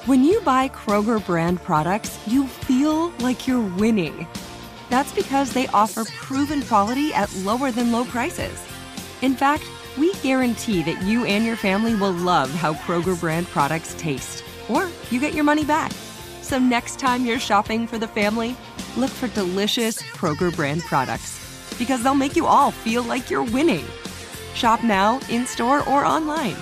When you buy Kroger brand products, you feel like you're winning. That's because they offer proven quality at lower than low prices. In fact, we guarantee that you and your family will love how Kroger brand products taste, or you get your money back. So next time you're shopping for the family, look for delicious Kroger brand products, because they'll make you all feel like you're winning. Shop now, in-store, or online.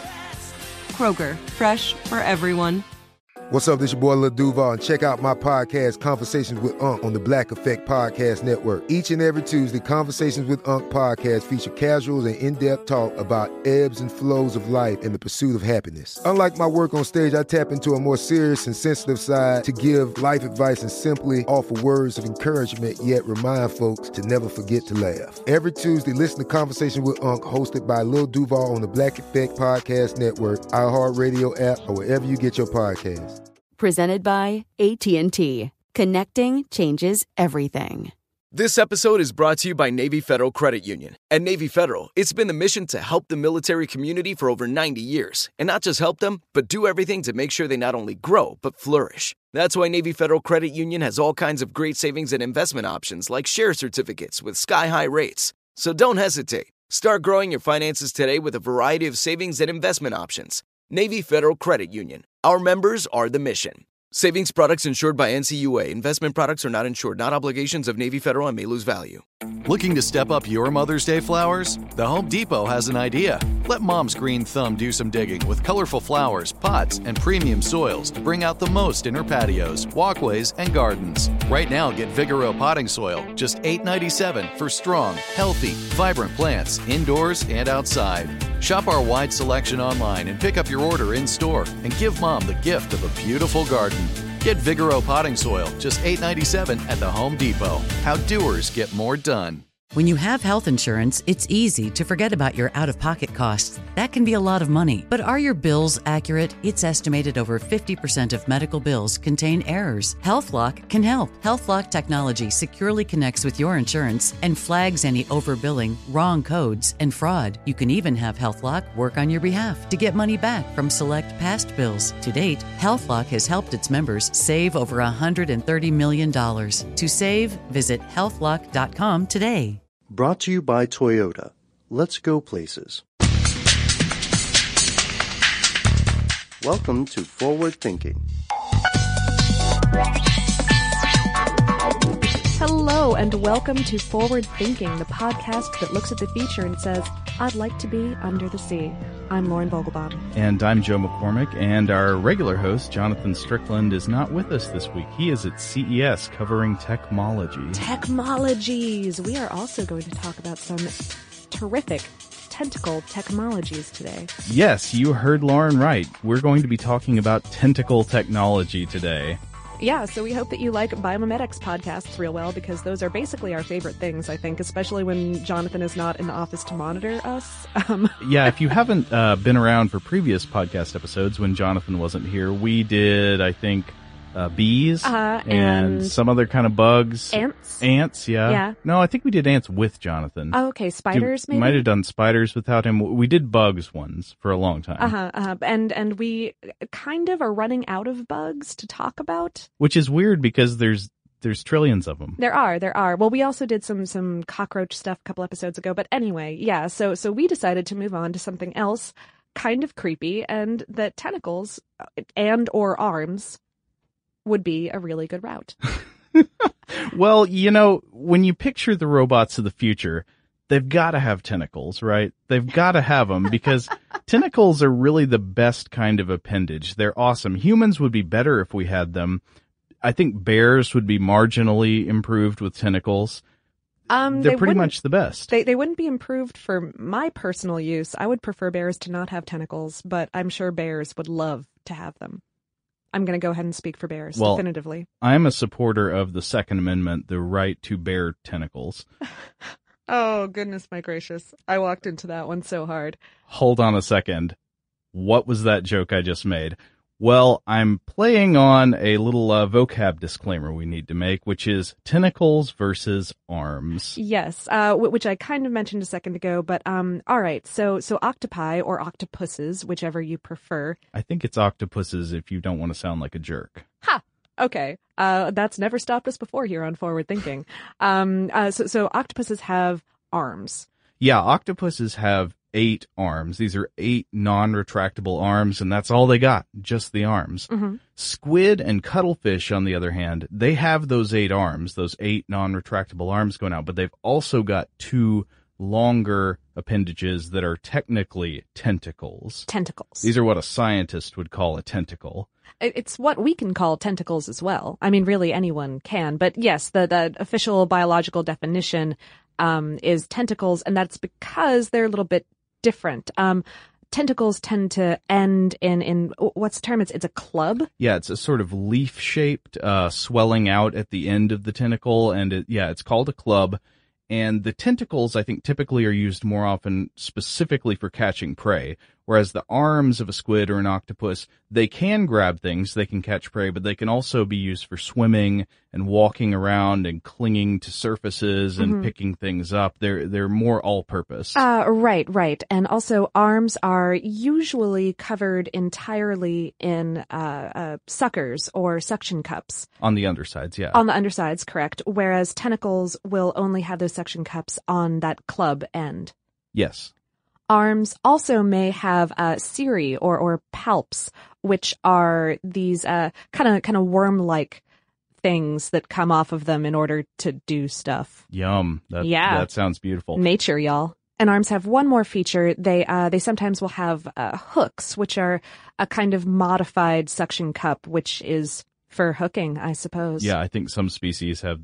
Kroger, fresh for everyone. What's up, this your boy Lil Duval, and check out my podcast, Conversations with Unc, on the Black Effect Podcast Network. Each and every Tuesday, Conversations with Unc podcast feature casual and in-depth talk about ebbs and flows of life and the pursuit of happiness. Unlike my work on stage, I tap into a more serious and sensitive side to give life advice and simply offer words of encouragement, yet remind folks to never forget to laugh. Every Tuesday, listen to Conversation with Unc, hosted by Lil Duval on the Black Effect Podcast Network, iHeartRadio app, or wherever you get your podcasts. Presented by AT&T. Connecting changes everything. This episode is brought to you by Navy Federal Credit Union. At Navy Federal, it's been the mission to help the military community for over 90 years. And not just help them, but do everything to make sure they not only grow, but flourish. That's why Navy Federal Credit Union has all kinds of great savings and investment options like share certificates with sky-high rates. So don't hesitate. Start growing your finances today with a variety of savings and investment options. Navy Federal Credit Union. Our members are the mission. Savings products insured by NCUA. Investment products are not insured, not obligations of Navy Federal and may lose value. Looking to step up your Mother's Day flowers? The Home Depot has an idea. Let Mom's green thumb do some digging with colorful flowers, pots, and premium soils to bring out the most in her patios, walkways, and gardens. Right now, get Vigoro potting soil, just $8.97 for strong, healthy, vibrant plants indoors and outside. Shop our wide selection online and pick up your order in-store and give Mom the gift of a beautiful garden. Get Vigoro potting soil, just $8.97 at the Home Depot. How doers get more done. When you have health insurance, it's easy to forget about your out-of-pocket costs. That can be a lot of money. But are your bills accurate? It's estimated over 50% of medical bills contain errors. HealthLock can help. HealthLock technology securely connects with your insurance and flags any overbilling, wrong codes, and fraud. You can even have HealthLock work on your behalf to get money back from select past bills. To date, HealthLock has helped its members save over $130 million. To save, visit healthlock.com today. Brought to you by Toyota. Let's go places. Welcome to Forward Thinking. Hello, and welcome to Forward Thinking, the podcast that looks at the future and says, I'd like to be under the sea. I'm Lauren Vogelbaum. And I'm Joe McCormick, and our regular host, Jonathan Strickland, is not with us this week. He is at CES covering technology. Technologies! We are also going to talk about some terrific tentacle technologies today. Yes, you heard Lauren right. We're going to be talking about tentacle technology today. Yeah, so we hope that you like Biomimetics podcasts real well, because those are basically our favorite things, I think, especially when Jonathan is not in the office to monitor us. Yeah, if you haven't been around for previous podcast episodes when Jonathan wasn't here, we did, I think, bees and some other kind of bugs. Ants, yeah. Yeah. No, I think we did ants with Jonathan. Oh, okay, spiders maybe? Might have done spiders without him. We did bugs ones for a long time. And we kind of are running out of bugs to talk about. Which is weird because there's trillions of them. There are. Well, we also did some cockroach stuff a couple episodes ago. But anyway, yeah, so we decided to move on to something else kind of creepy, and that tentacles and or arms would be a really good route. Well, you know, when you picture the robots of the future, they've got to have tentacles, right? They've got to have them because tentacles are really the best kind of appendage. They're awesome. Humans would be better if we had them. I think bears would be marginally improved with tentacles. They're pretty much the best. They wouldn't be improved for my personal use. I would prefer bears to not have tentacles, but I'm sure bears would love to have them. I'm going to go ahead and speak for bears, definitively. I'm a supporter of the Second Amendment, the right to bear tentacles. Oh, goodness my gracious. I walked into that one so hard. Hold on a second. What was that joke I just made? Well, I'm playing on a little vocab disclaimer we need to make, which is tentacles versus arms. Yes, which I kind of mentioned a second ago, but all right. So octopi or octopuses, whichever you prefer. I think it's octopuses if you don't want to sound like a jerk. Ha! Okay. That's never stopped us before here on Forward Thinking. So octopuses have arms. Yeah, octopuses have 8 arms. These are 8 non-retractable arms, and that's all they got, just the arms. Mm-hmm. Squid and cuttlefish, on the other hand, they have those 8 arms, those 8 non-retractable arms going out, but they've also got 2 longer appendages that are technically tentacles. Tentacles. These are what a scientist would call a tentacle. It's what we can call tentacles as well. I mean, really anyone can. But yes, the official biological definition is tentacles, and that's because they're a little bit different. Tentacles tend to end in what's the term? It's a club? Yeah, it's a sort of leaf-shaped swelling out at the end of the tentacle, and it's called a club. And the tentacles, I think, typically are used more often specifically for catching prey, whereas the arms of a squid or an octopus, they can grab things, they can catch prey, but they can also be used for swimming and walking around and clinging to surfaces and picking things up. They're more all-purpose. Right. And also arms are usually covered entirely in suckers or suction cups. On the undersides, yeah. On the undersides, correct. Whereas tentacles will only have those suction cups on that club end. Yes. Arms also may have cirri or palps, which are these kind of worm-like things that come off of them in order to do stuff. Yum. That sounds beautiful. Nature, y'all. And arms have one more feature. They sometimes will have hooks, which are a kind of modified suction cup, which is for hooking, I suppose. Yeah, I think some species have,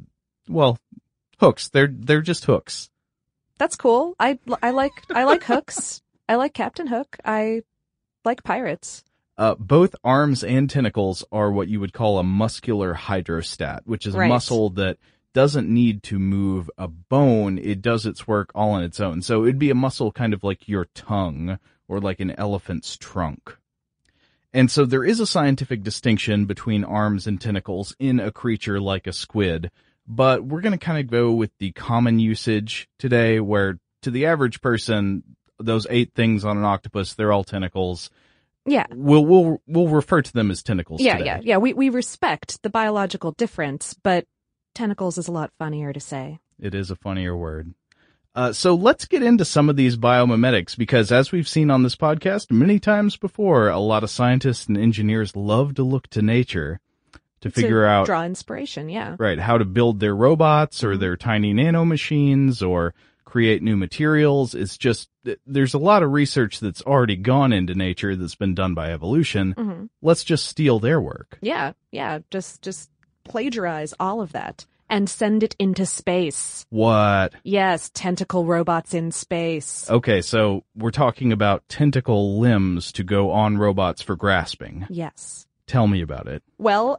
hooks. They're just hooks. That's cool. I like hooks. I like Captain Hook. I like pirates. Both arms and tentacles are what you would call a muscular hydrostat, which is a muscle that doesn't need to move a bone. It does its work all on its own. So it'd be a muscle kind of like your tongue or like an elephant's trunk. And so there is a scientific distinction between arms and tentacles in a creature like a squid. But we're going to kind of go with the common usage today, where to the average person, those 8 things on an octopus, they're all tentacles. Yeah. We'll refer to them as tentacles today. Yeah. We respect the biological difference, but tentacles is a lot funnier to say. It is a funnier word. So let's get into some of these biomimetics, because as we've seen on this podcast many times before, a lot of scientists and engineers love to look to nature to figure out, draw inspiration, yeah. Right, how to build their robots or their tiny nanomachines or create new materials. It's just, there's a lot of research that's already gone into nature that's been done by evolution. Mm-hmm. Let's just steal their work. Yeah, just plagiarize all of that and send it into space. What? Yes, tentacle robots in space. Okay, so we're talking about tentacle limbs to go on robots for grasping. Yes. Tell me about it. Well,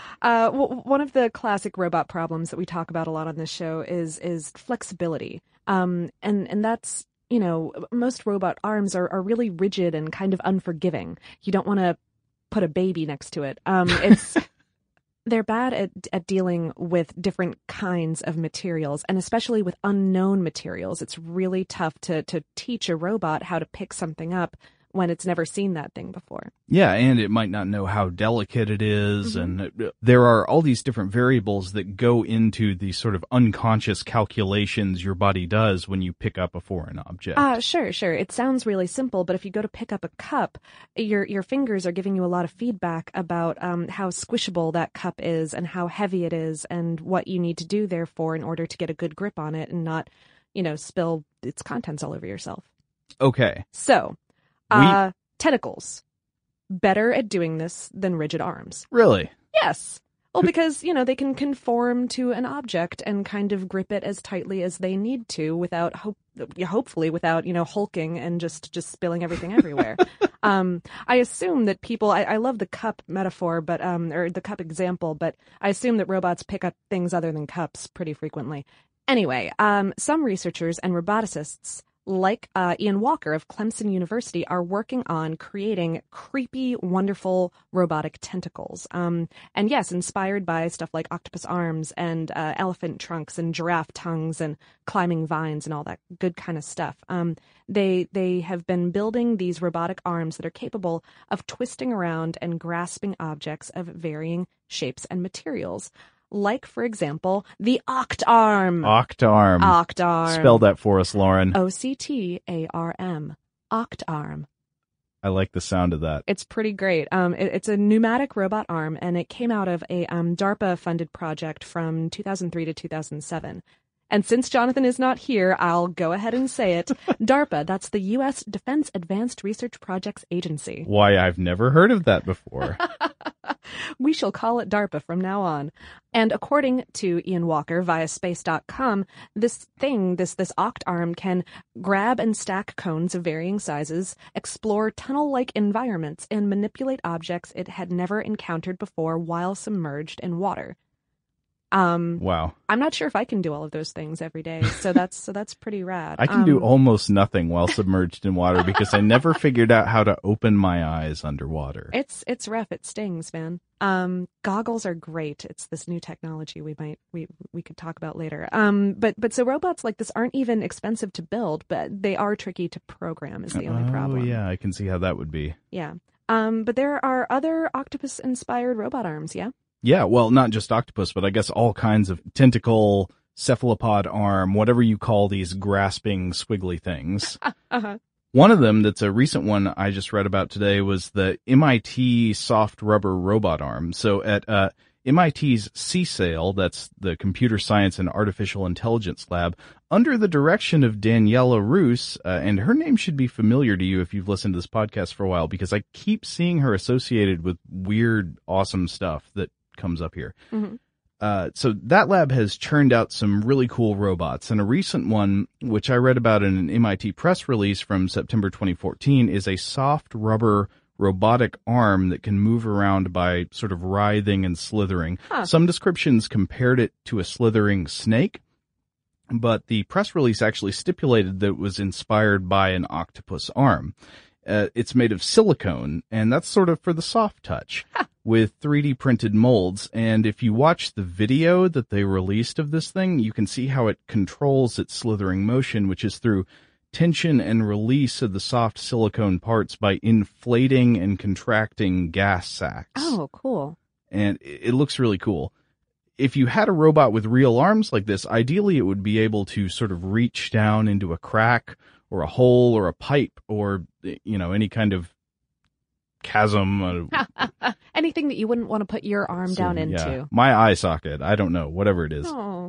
one of the classic robot problems that we talk about a lot on this show is flexibility. And that's, most robot arms are really rigid and kind of unforgiving. You don't want to put a baby next to it. They're bad at dealing with different kinds of materials, and especially with unknown materials. It's really tough to teach a robot how to pick something up when it's never seen that thing before. Yeah, and it might not know how delicate it is, and there are all these different variables that go into the sort of unconscious calculations your body does when you pick up a foreign object. Sure. It sounds really simple, but if you go to pick up a cup, your fingers are giving you a lot of feedback about how squishable that cup is and how heavy it is and what you need to do, therefore, in order to get a good grip on it and not, spill its contents all over yourself. Okay. So... tentacles. Better at doing this than rigid arms. Really? Yes. Well, because, they can conform to an object and kind of grip it as tightly as they need to without, hopefully without, hulking and just spilling everything everywhere. I assume that people, I love the cup metaphor, but, or the cup example, but I assume that robots pick up things other than cups pretty frequently. Anyway, some researchers and roboticists like Ian Walker of Clemson University, are working on creating creepy, wonderful robotic tentacles. And yes, inspired by stuff like octopus arms and elephant trunks and giraffe tongues and climbing vines and all that good kind of stuff. They have been building these robotic arms that are capable of twisting around and grasping objects of varying shapes and materials. Like, for example, the Octarm. Octarm. Octarm. Spell that for us, Lauren. Octarm. Octarm. I like the sound of that. It's pretty great. It's a pneumatic robot arm, and it came out of a DARPA-funded project from 2003 to 2007. And since Jonathan is not here, I'll go ahead and say it. DARPA, that's the U.S. Defense Advanced Research Projects Agency. Why, I've never heard of that before. We shall call it DARPA from now on. And according to Ian Walker via space.com, this Octarm can grab and stack cones of varying sizes, explore tunnel-like environments, and manipulate objects it had never encountered before while submerged in water. Wow. I'm not sure if I can do all of those things every day, so that's pretty rad. I can do almost nothing while submerged in water because I never figured out how to open my eyes underwater. It's rough. It stings, man. Goggles are great. It's this new technology we could talk about later. But so robots like this aren't even expensive to build, but they are tricky to program is the only problem. Oh yeah, I can see how that would be. Yeah. But there are other octopus-inspired robot arms, yeah? Yeah, well, not just octopus, but I guess all kinds of tentacle, cephalopod arm, whatever you call these grasping, squiggly things. Uh-huh. One of them that's a recent one I just read about today was the MIT soft rubber robot arm. So at MIT's CSAIL, that's the Computer Science and Artificial Intelligence Lab, under the direction of Daniela Roos, and her name should be familiar to you if you've listened to this podcast for a while, because I keep seeing her associated with weird, awesome stuff that comes up here. Mm-hmm. So that lab has churned out some really cool robots, and a recent one, which I read about in an MIT press release from September 2014, is a soft rubber robotic arm that can move around by sort of writhing and slithering. Huh. Some descriptions compared it to a slithering snake, but the press release actually stipulated that it was inspired by an octopus arm. It's made of silicone, and that's sort of for the soft touch, with 3D printed molds. And if you watch the video that they released of this thing, you can see how it controls its slithering motion, which is through tension and release of the soft silicone parts by inflating and contracting gas sacs. Oh, cool. And it looks really cool. If you had a robot with real arms like this, ideally it would be able to sort of reach down into a crack or a hole or a pipe or, you know, any kind of chasm. Anything that you wouldn't want to put your arm down into. Yeah. My eye socket. I don't know. Whatever it is. Oh.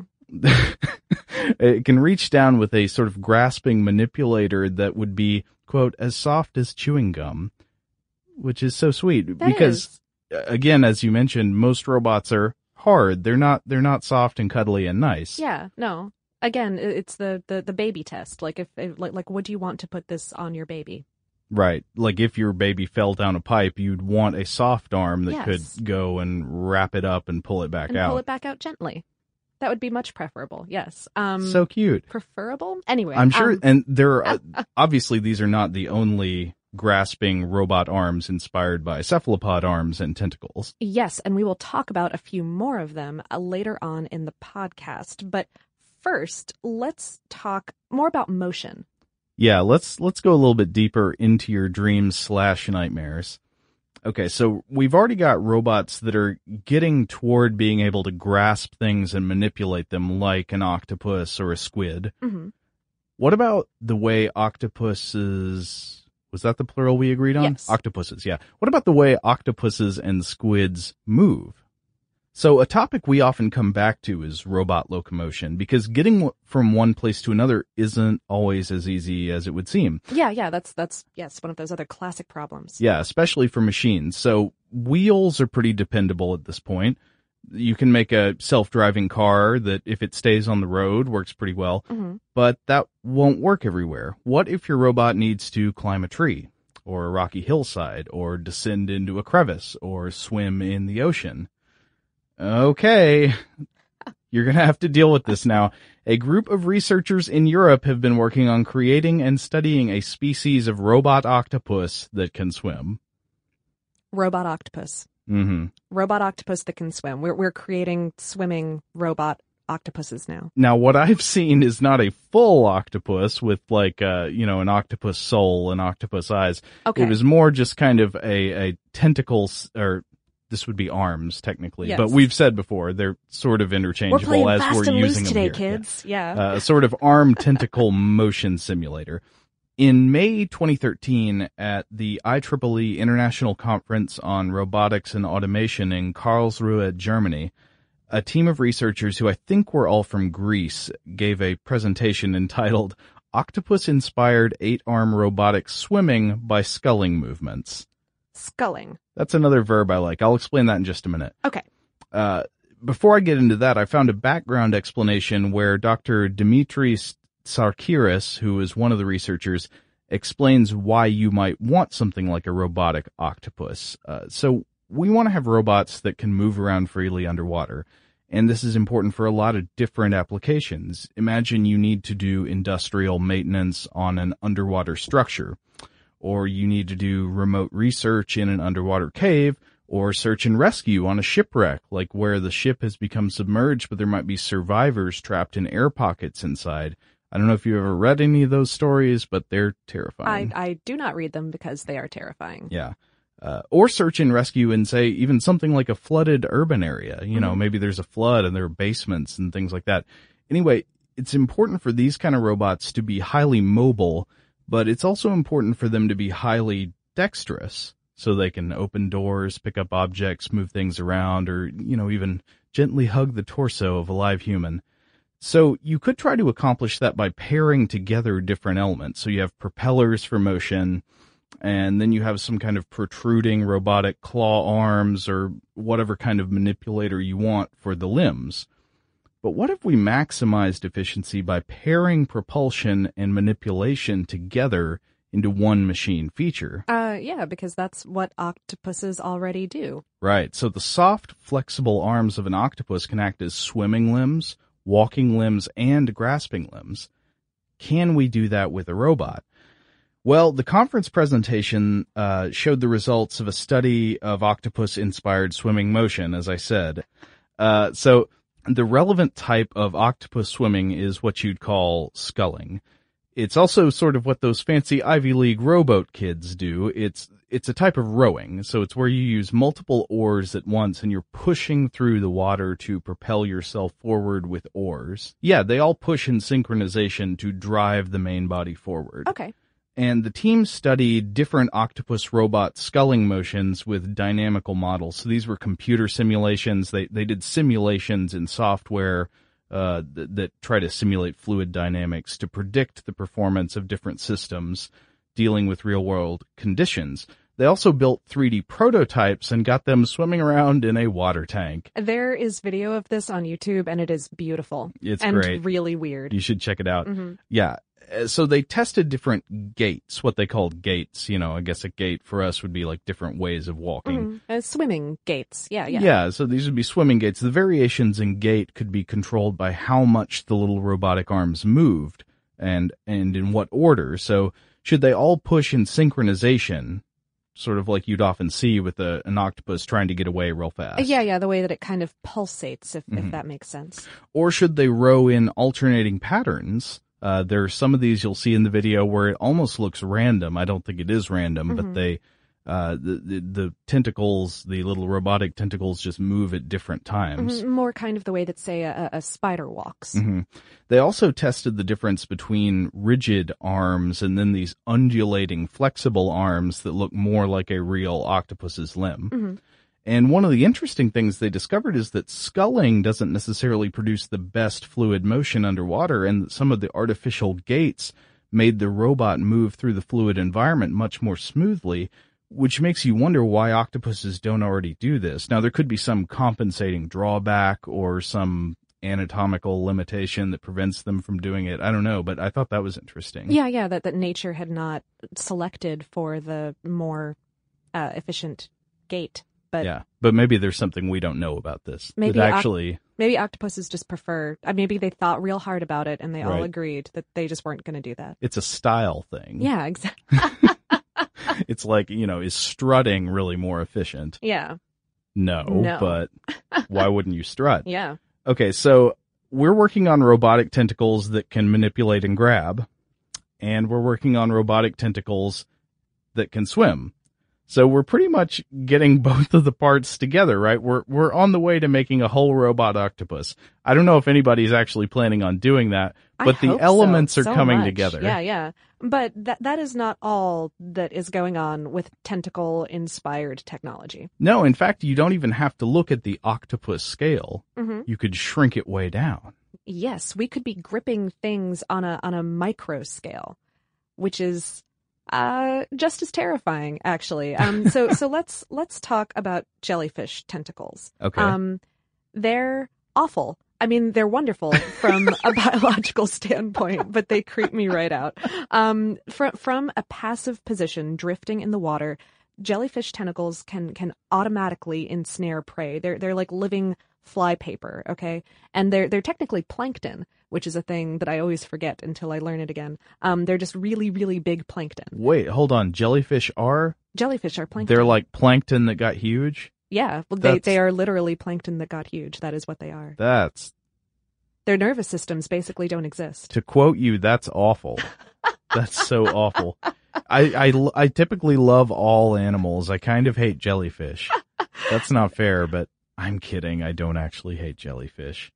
It can reach down with a sort of grasping manipulator that would be, quote, as soft as chewing gum, which is so sweet. Because, again, as you mentioned, most robots are hard. They're not soft and cuddly and nice. Yeah, no. Again, it's the baby test. Like like would you want to put this on your baby? Right. Like if your baby fell down a pipe, you'd want a soft arm that could go and wrap it up and pull it back out. Pull it back out gently. That would be much preferable. Yes. So cute. Preferable? Anyway. I'm sure. And there are, obviously these are not the only grasping robot arms inspired by cephalopod arms and tentacles. Yes. And we will talk about a few more of them later on in the podcast. But first, let's talk more about motion. Yeah, let's go a little bit deeper into your dreams/nightmares. Okay, so we've already got robots that are getting toward being able to grasp things and manipulate them like an octopus or a squid. Mm-hmm. What about the way octopuses... Was that the plural we agreed on? Yes. Octopuses, yeah. What about the way octopuses and squids move? So a topic we often come back to is robot locomotion, because getting from one place to another isn't always as easy as it would seem. Yeah, that's yes, one of those other classic problems. Yeah, especially for machines. So wheels are pretty dependable at this point. You can make a self-driving car that, if it stays on the road, works pretty well, but that won't work everywhere. What if your robot needs to climb a tree, or a rocky hillside, or descend into a crevice, or swim in the ocean? Okay, you're going to have to deal with this now. A group of researchers in Europe have been working on creating and studying a species of robot octopus that can swim. Robot octopus. Mm-hmm. Robot octopus that can swim. We're creating swimming robot octopuses now. Now, what I've seen is not a full octopus with like, an octopus soul and octopus eyes. Okay. It was more just kind of a tentacles, or this would be arms technically, yes. but we've said before they're sort of interchangeable we're playing as fast we're and using loose them today, here. kids. Yeah. A sort of arm tentacle motion simulator. In May 2013, at the IEEE International Conference on Robotics and Automation in Karlsruhe, Germany, a team of researchers who I think were all from Greece gave a presentation entitled Octopus-Inspired 8-Arm Robotic Swimming by Sculling Movements. Sculling. That's another verb I like. I'll explain that in just a minute. Okay. Before I get into that, I found a background explanation where Dr. Dimitris Sarkiris, who is one of the researchers, explains why you might want something like a robotic octopus. So we want to have robots that can move around freely underwater, and this is important for a lot of different applications. Imagine you need to do industrial maintenance on an underwater structure, or you need to do remote research in an underwater cave, or search and rescue on a shipwreck, like where the ship has become submerged, but there might be survivors trapped in air pockets inside. I don't know if you've ever read any of those stories, but they're terrifying. I do not read them because they are terrifying. Yeah. Or search and rescue in, say, even something like a flooded urban area. You know, maybe there's a flood and there are basements and things like that. Anyway, it's important for these kind of robots to be highly mobile, but it's also important for them to be highly dexterous, so they can open doors, pick up objects, move things around, or, even gently hug the torso of a live human. So you could try to accomplish that by pairing together different elements. So you have propellers for motion, and then you have some kind of protruding robotic claw arms or whatever kind of manipulator you want for the limbs. But what if we maximized efficiency by pairing propulsion and manipulation together into one machine feature? Yeah, because that's what octopuses already do. Right. So the soft, flexible arms of an octopus can act as swimming limbs, walking limbs, and grasping limbs. Can we do that with a robot? Well, the conference presentation showed the results of a study of octopus-inspired swimming motion, as I said. So the relevant type of octopus swimming is what you'd call sculling. It's also sort of what those fancy Ivy League rowboat kids do. It's a type of rowing, so it's where you use multiple oars at once and you're pushing through the water to propel yourself forward with oars. Yeah, they all push in synchronization to drive the main body forward. Okay. And the team studied different octopus robot sculling motions with dynamical models. So these were computer simulations. They did simulations in software that try to simulate fluid dynamics to predict the performance of different systems dealing with real-world conditions. They also built 3D prototypes and got them swimming around in a water tank. There is video of this on YouTube, and it is beautiful. It's and great. Really weird. You should check it out. Mm-hmm. Yeah. So they tested different gaits, what they called gaits. I guess a gait for us would be like different ways of walking. Swimming gaits. Yeah. Yeah, so these would be swimming gaits. The variations in gait could be controlled by how much the little robotic arms moved and in what order. So should they all push in synchronization, sort of like you'd often see with an octopus trying to get away real fast? Yeah, the way that it kind of pulsates, if that makes sense. Or should they row in alternating patterns? There are some of these you'll see in the video where it almost looks random. I don't think it is random, but they, the tentacles, the little robotic tentacles just move at different times. More kind of the way that, say, a spider walks. They also tested the difference between rigid arms and then these undulating, flexible arms that look more like a real octopus's limb. And one of the interesting things they discovered is that sculling doesn't necessarily produce the best fluid motion underwater, and that some of the artificial gaits made the robot move through the fluid environment much more smoothly, which makes you wonder why octopuses don't already do this. Now, there could be some compensating drawback or some anatomical limitation that prevents them from doing it. I don't know, but I thought that was interesting. Yeah, that nature had not selected for the more efficient gait. But maybe there's something we don't know about this. Maybe that actually Maybe octopuses just prefer, maybe they thought real hard about it and they all Right. agreed that they just weren't going to do that. It's a style thing. Yeah, exactly. It's like, is strutting really more efficient? Yeah. No, but why wouldn't you strut? Yeah. Okay, so we're working on robotic tentacles that can manipulate and grab, and we're working on robotic tentacles that can swim. So we're pretty much getting both of the parts together, right? We're on the way to making a whole robot octopus. I don't know if anybody's actually planning on doing that, but the elements are coming together. Yeah. But that is not all that is going on with tentacle-inspired technology. No, in fact, you don't even have to look at the octopus scale. Mm-hmm. You could shrink it way down. Yes, we could be gripping things on a micro scale, which is just as terrifying, actually. So let's talk about jellyfish tentacles. Okay. They're awful. I mean, they're wonderful from a biological standpoint, but they creep me right out. From a passive position, drifting in the water, jellyfish tentacles can automatically ensnare prey. They're like living flypaper, okay? And they're technically plankton, which is a thing that I always forget until I learn it again. They're just really, really big plankton. Wait, hold on. Jellyfish are plankton. They're like plankton that got huge? Yeah, well, they are literally plankton that got huge. That is what they are. Their nervous systems basically don't exist. To quote you, that's awful. That's so awful. I typically love all animals. I kind of hate jellyfish. That's not fair, but I'm kidding. I don't actually hate jellyfish.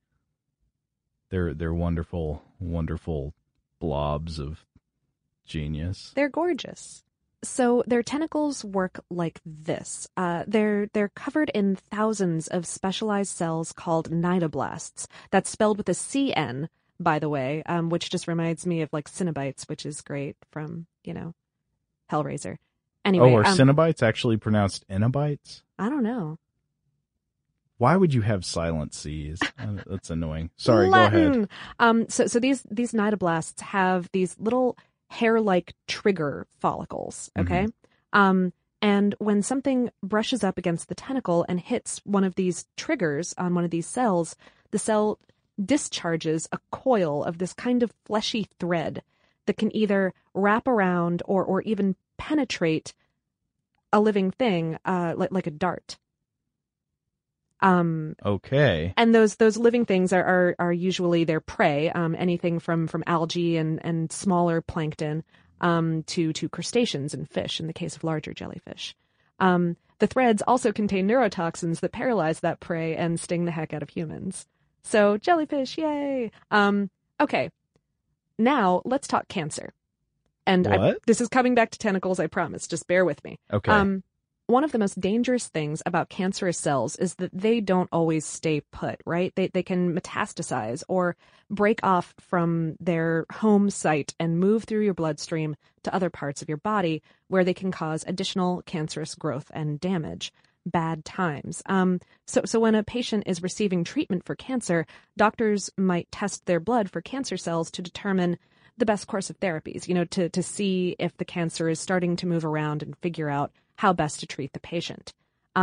They're wonderful, wonderful blobs of genius. They're gorgeous. So their tentacles work like this. They're covered in thousands of specialized cells called cnidoblasts. That's spelled with a CN, by the way, which just reminds me of like Cinnabites, which is great from, Hellraiser. Anyway, are Cinnabites actually pronounced Innobites? I don't know. Why would you have silent C's? That's annoying. Sorry, Latin. Go ahead. So these cnidoblasts have these little hair-like trigger follicles, okay? Mm-hmm. And when something brushes up against the tentacle and hits one of these triggers on one of these cells, the cell discharges a coil of this kind of fleshy thread that can either wrap around or even penetrate a living thing, like a dart. Okay. And those living things are usually their prey, anything from algae and smaller plankton, to crustaceans and fish in the case of larger jellyfish. The threads also contain neurotoxins that paralyze that prey and sting the heck out of humans. So jellyfish, yay! Okay. Now let's talk cancer. And this is coming back to tentacles, I promise. Just bear with me. Okay. One of the most dangerous things about cancerous cells is that they don't always stay put, right? They can metastasize or break off from their home site and move through your bloodstream to other parts of your body where they can cause additional cancerous growth and damage. Bad times. So when a patient is receiving treatment for cancer, doctors might test their blood for cancer cells to determine the best course of therapies, to see if the cancer is starting to move around and figure out how best to treat the patient.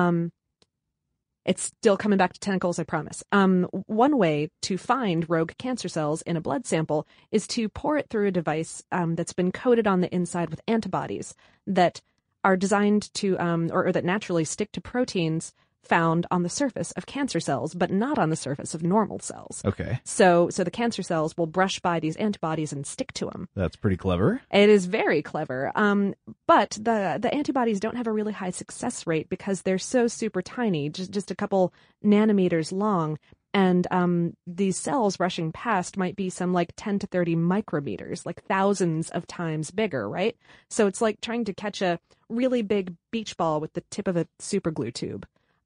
It's still coming back to tentacles, I promise. One way to find rogue cancer cells in a blood sample is to pour it through a device that's been coated on the inside with antibodies that are designed to, or that naturally stick to proteins found on the surface of cancer cells, but not on the surface of normal cells. Okay. So the cancer cells will brush by these antibodies and stick to them. That's pretty clever. It is very clever. But the antibodies don't have a really high success rate because they're so super tiny, just a couple nanometers long. And these cells rushing past might be some like 10 to 30 micrometers, like thousands of times bigger, right? So it's like trying to catch a really big beach ball with the tip of a superglue tube.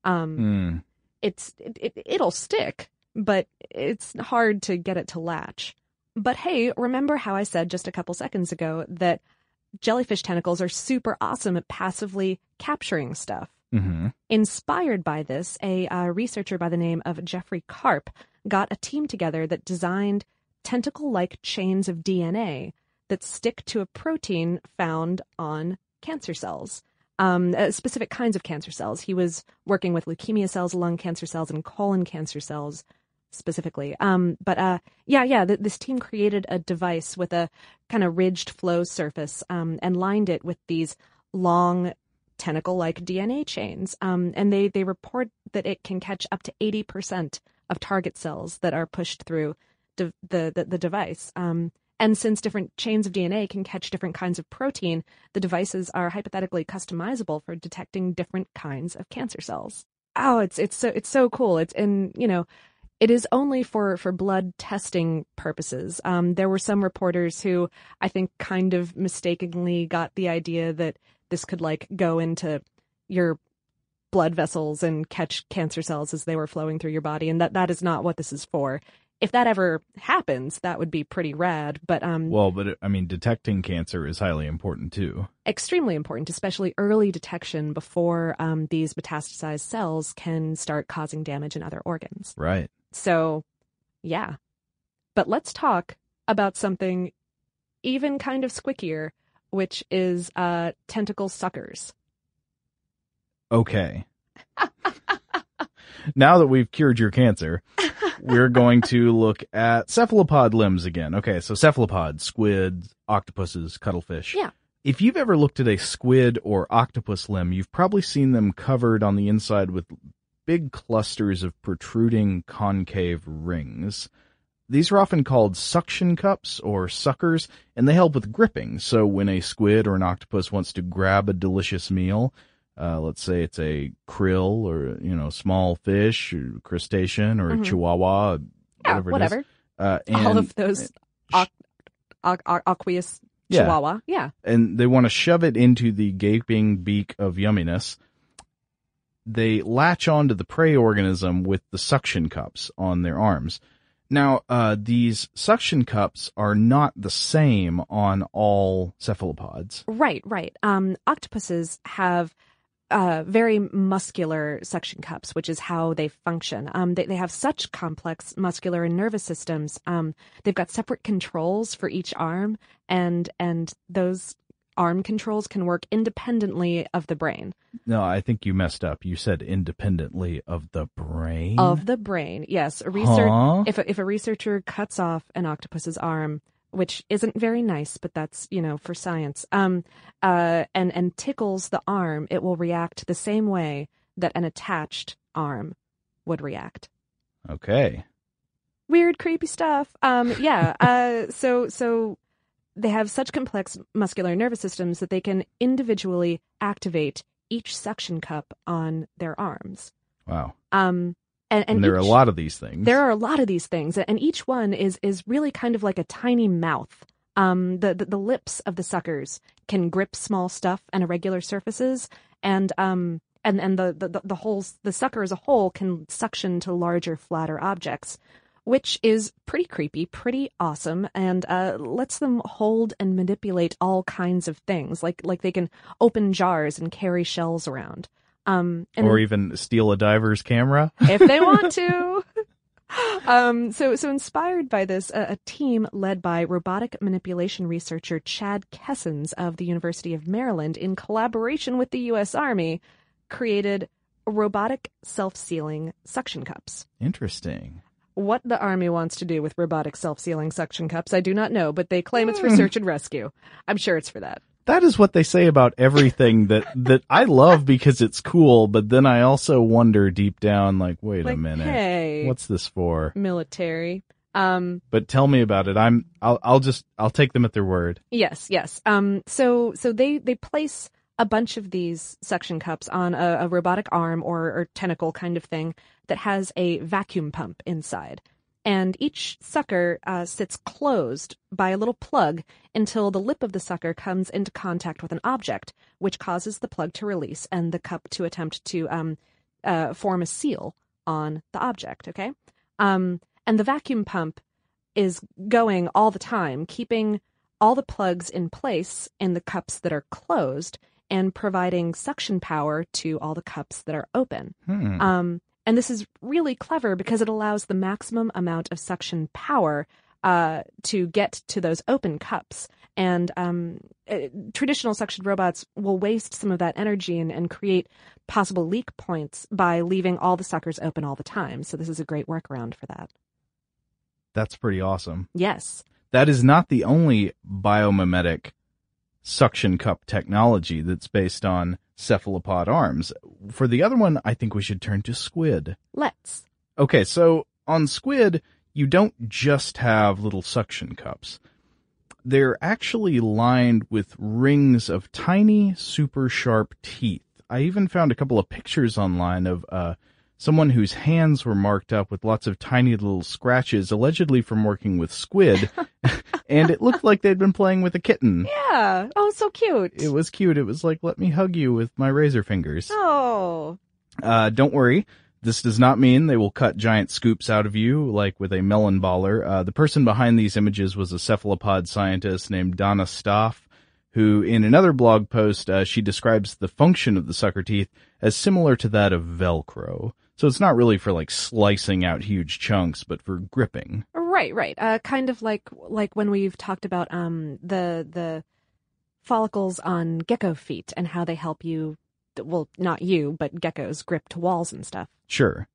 It'll stick, but it's hard to get it to latch. But hey, remember how I said just a couple seconds ago that jellyfish tentacles are super awesome at passively capturing stuff? Mm-hmm. Inspired by this, a researcher by the name of Jeffrey Karp got a team together that designed tentacle-like chains of DNA that stick to a protein found on cancer cells. Specific kinds of cancer cells. He was working with leukemia cells, lung cancer cells, and colon cancer cells specifically. This team created a device with a kind of ridged flow surface and lined it with these long tentacle-like DNA chains. And they report that it can catch up to 80% of target cells that are pushed through the device. And since different chains of DNA can catch different kinds of protein, the devices are hypothetically customizable for detecting different kinds of cancer cells. Oh, it's so cool. It is only for blood testing purposes. There were some reporters who I think kind of mistakenly got the idea that this could like go into your blood vessels and catch cancer cells as they were flowing through your body, and that is not what this is for. If that ever happens, that would be pretty rad. But detecting cancer is highly important too. Extremely important, especially early detection before these metastasized cells can start causing damage in other organs. Right. So, yeah. But let's talk about something even kind of squickier, which is tentacle suckers. Okay. Now that we've cured your cancer, we're going to look at cephalopod limbs again. Okay, so cephalopods, squids, octopuses, cuttlefish. Yeah. If you've ever looked at a squid or octopus limb, you've probably seen them covered on the inside with big clusters of protruding concave rings. These are often called suction cups or suckers, and they help with gripping. So when a squid or an octopus wants to grab a delicious meal, let's say it's a krill or, small fish or crustacean or a chihuahua, whatever it is. All of those aqueous chihuahua. Yeah. And they want to shove it into the gaping beak of yumminess. They latch onto the prey organism with the suction cups on their arms. Now, these suction cups are not the same on all cephalopods. Right. Octopuses have very muscular suction cups, which is how they function. They have such complex muscular and nervous systems. They've got separate controls for each arm, and those arm controls can work independently of the brain. No, I think you messed up. You said independently of the brain? Of the brain, yes. If a researcher cuts off an octopus's arm, which isn't very nice, but that's, for science, and tickles the arm, it will react the same way that an attached arm would react. Okay. Weird, creepy stuff. So they have such complex muscular nervous systems that they can individually activate each suction cup on their arms. Wow. And there are a lot of these things. There are a lot of these things, and each one is really kind of like a tiny mouth. The lips of the suckers can grip small stuff and irregular surfaces, and the sucker as a whole can suction to larger, flatter objects, which is pretty creepy, pretty awesome, and lets them hold and manipulate all kinds of things, like they can open jars and carry shells around. Or even steal a diver's camera if they want to. So inspired by this, a team led by robotic manipulation researcher Chad Kessens of the University of Maryland, in collaboration with the U.S. Army, created robotic self-sealing suction cups. Interesting. What the Army wants to do with robotic self-sealing suction cups, I do not know, but they claim it's for search and rescue. I'm sure it's for that. That is what they say about everything that I love because it's cool, but then I also wonder deep down, wait a minute, hey, what's this for? Military. But tell me about it. I'll take them at their word. Yes. So they place a bunch of these suction cups on a robotic arm or tentacle kind of thing that has a vacuum pump inside. And each sucker sits closed by a little plug until the lip of the sucker comes into contact with an object, which causes the plug to release and the cup to attempt to form a seal on the object, okay? And the vacuum pump is going all the time, keeping all the plugs in place in the cups that are closed and providing suction power to all the cups that are open. And this is really clever because it allows the maximum amount of suction power to get to those open cups. And traditional suction robots will waste some of that energy and create possible leak points by leaving all the suckers open all the time. So this is a great workaround for that. That's pretty awesome. Yes. That is not the only biomimetic suction cup technology that's based on cephalopod arms. For the other one, I think we should turn to squid. Let's. Okay, so on squid, you don't just have little suction cups. They're actually lined with rings of tiny, super sharp teeth. I even found a couple of pictures online of someone whose hands were marked up with lots of tiny little scratches, allegedly from working with squid, and it looked like they'd been playing with a kitten. Yeah. Oh, so cute. It was cute. It was like, let me hug you with my razor fingers. Oh. Don't worry. This does not mean they will cut giant scoops out of you like with a melon baller. The person behind these images was a cephalopod scientist named Donna Stoff, who in another blog post, she describes the function of the sucker teeth as similar to that of Velcro. So it's not really for like slicing out huge chunks, but for gripping. Right. Kind of like when we've talked about the follicles on gecko feet and how they help you, well, not you, but geckos grip to walls and stuff. Sure.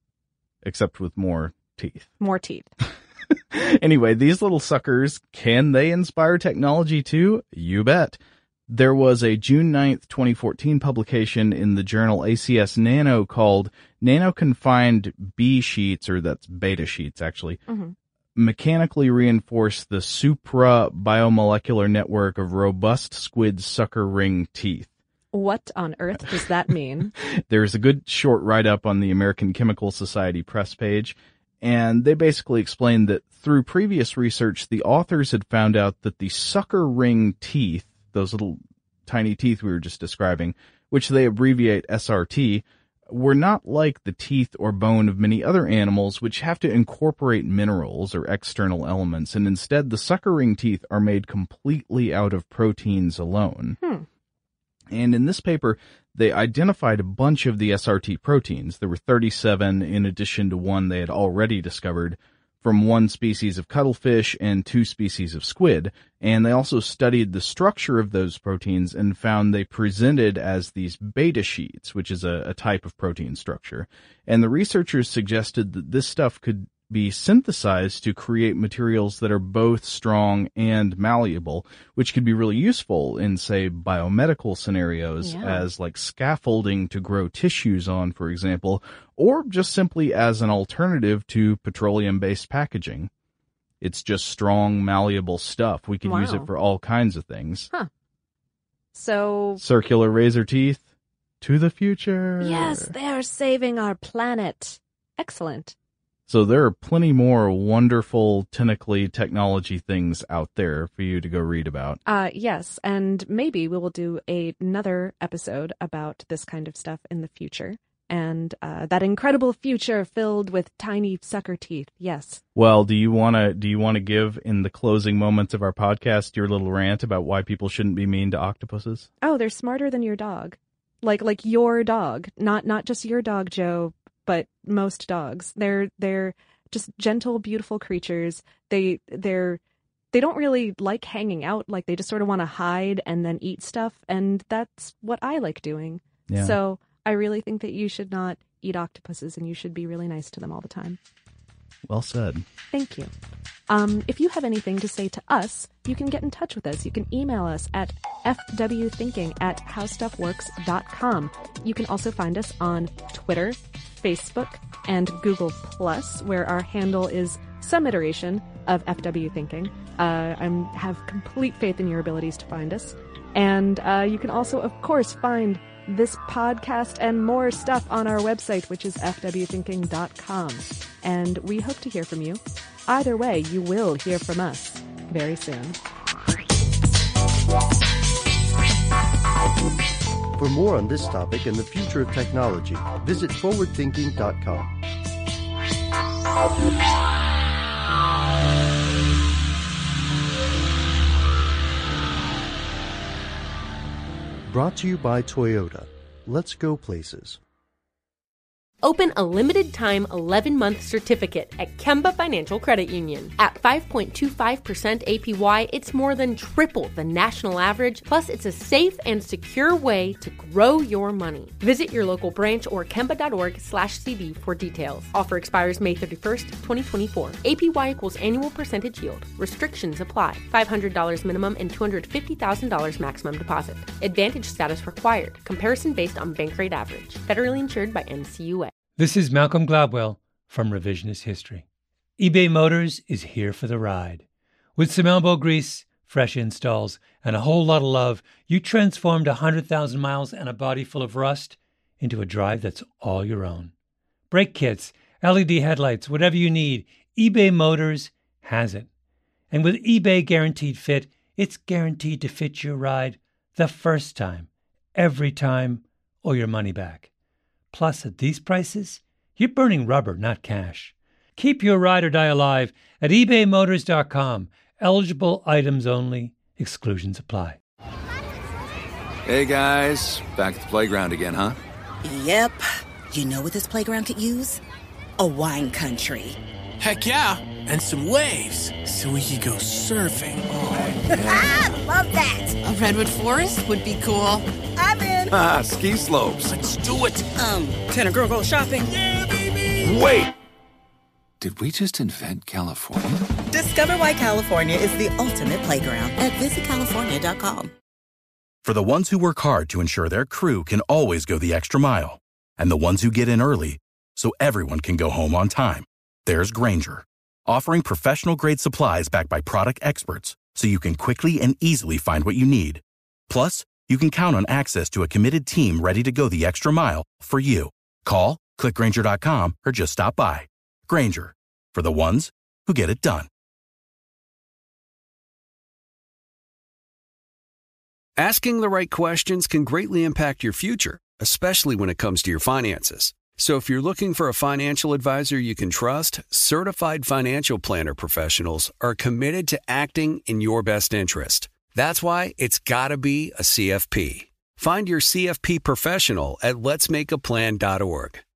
Except with more teeth. More teeth. Anyway, these little suckers, can they inspire technology too? You bet. There was a June 9th, 2014 publication in the journal ACS Nano called Nano-Confined B Sheets, or that's beta sheets actually, mechanically reinforce the supra-biomolecular network of robust squid sucker ring teeth. What on earth does that mean? There's a good short write-up on the American Chemical Society press page, and they basically explained that through previous research, the authors had found out that the sucker ring teeth, those little tiny teeth we were just describing, which they abbreviate SRT, were not like the teeth or bone of many other animals which have to incorporate minerals or external elements, and instead the sucker ring teeth are made completely out of proteins alone. And in this paper, they identified a bunch of the SRT proteins. There were 37 in addition to one they had already discovered from one species of cuttlefish and 2 species of squid. And they also studied the structure of those proteins and found they presented as these beta sheets, which is a type of protein structure. And the researchers suggested that this stuff could be synthesized to create materials that are both strong and malleable, which could be really useful in, say, biomedical scenarios as like scaffolding to grow tissues on, for example, or just simply as an alternative to petroleum-based packaging. It's just strong, malleable stuff. We could use it for all kinds of things. So... circular razor teeth to the future. Yes, they are saving our planet. Excellent. So there are plenty more wonderful tentacly technology things out there for you to go read about. Yes, and maybe we will do another episode about this kind of stuff in the future. And that incredible future filled with tiny sucker teeth. Yes. Well, do you want to give in the closing moments of our podcast your little rant about why people shouldn't be mean to octopuses? Oh, they're smarter than your dog. Like your dog, not just your dog, Joe, but most dogs. They're just gentle, beautiful creatures. They don't really like hanging out. Like they just sort of want to hide and then eat stuff, and that's what I like doing. Yeah. So I really think that you should not eat octopuses, and you should be really nice to them all the time. Well said. Thank you. If you have anything to say to us, you can get in touch with us. You can email us at fwthinking@howstuffworks.com. You can also find us on Twitter, Facebook, and Google+, where our handle is some iteration of FW Thinking. I have complete faith in your abilities to find us. And you can also, of course, find this podcast and more stuff on our website, which is fwthinking.com. And we hope to hear from you. Either way, you will hear from us very soon. For more on this topic and the future of technology, visit forwardthinking.com. Brought to you by Toyota. Let's go places. Open a limited-time 11-month certificate at Kemba Financial Credit Union. At 5.25% APY, it's more than triple the national average, plus it's a safe and secure way to grow your money. Visit your local branch or kemba.org/CD for details. Offer expires May 31st, 2024. APY equals annual percentage yield. Restrictions apply. $500 minimum and $250,000 maximum deposit. Advantage status required. Comparison based on bank rate average. Federally insured by NCUA. This is Malcolm Gladwell from Revisionist History. eBay Motors is here for the ride. With some elbow grease, fresh installs, and a whole lot of love, you transformed 100,000 miles and a body full of rust into a drive that's all your own. Brake kits, LED headlights, whatever you need, eBay Motors has it. And with eBay Guaranteed Fit, it's guaranteed to fit your ride the first time, every time, or your money back. Plus, at these prices, you're burning rubber, not cash. Keep your ride or die alive at ebaymotors.com. Eligible items only. Exclusions apply. Hey, guys. Back at the playground again, huh? Yep. You know what this playground could use? A wine country. Heck yeah. And some waves so we could go surfing. Oh, yeah. Ah, love that. A redwood forest would be cool. I'm in. Ah, ski slopes. Let's do it. Can a girl go shopping? Yeah, baby. Wait. Did we just invent California? Discover why California is the ultimate playground at visitcalifornia.com. For the ones who work hard to ensure their crew can always go the extra mile, and the ones who get in early so everyone can go home on time, there's Grainger, offering professional-grade supplies backed by product experts so you can quickly and easily find what you need. Plus, you can count on access to a committed team ready to go the extra mile for you. Call, click Grainger.com, or just stop by. Grainger, for the ones who get it done. Asking the right questions can greatly impact your future, especially when it comes to your finances. So if you're looking for a financial advisor you can trust, certified financial planner professionals are committed to acting in your best interest. That's why it's got to be a CFP. Find your CFP professional at letsmakeaplan.org.